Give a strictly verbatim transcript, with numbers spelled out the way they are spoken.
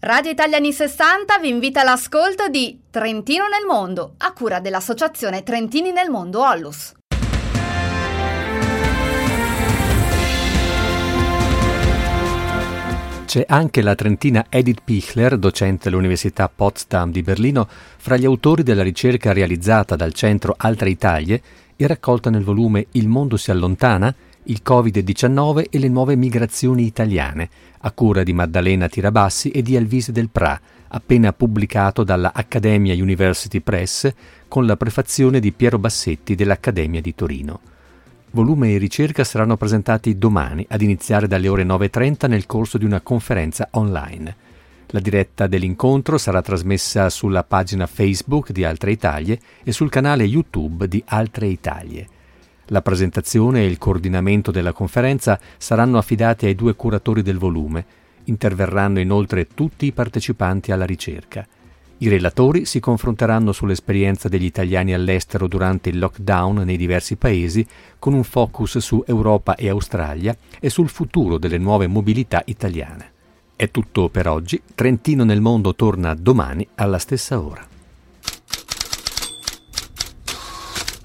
Radio Italia anni sessanta vi invita all'ascolto di Trentino nel mondo, a cura dell'associazione Trentini nel mondo Ollus. C'è anche la trentina Edith Pichler, docente all'Università Potsdam di Berlino, fra gli autori della ricerca realizzata dal centro Altre Italie e raccolta nel volume Il mondo si allontana, il covid diciannove e le nuove migrazioni italiane, a cura di Maddalena Tirabassi e di Elvise Del Pra, appena pubblicato dalla Accademia University Press con la prefazione di Piero Bassetti dell'Accademia di Torino. Volume e ricerca saranno presentati domani, ad iniziare dalle ore nove e trenta nel corso di una conferenza online. La diretta dell'incontro sarà trasmessa sulla pagina Facebook di Altre Italie e sul canale YouTube di Altre Italie. La presentazione e il coordinamento della conferenza saranno affidati ai due curatori del volume. Interverranno inoltre tutti i partecipanti alla ricerca. I relatori si confronteranno sull'esperienza degli italiani all'estero durante il lockdown nei diversi paesi, con un focus su Europa e Australia e sul futuro delle nuove mobilità italiane. È tutto per oggi. Trentino nel mondo torna domani alla stessa ora.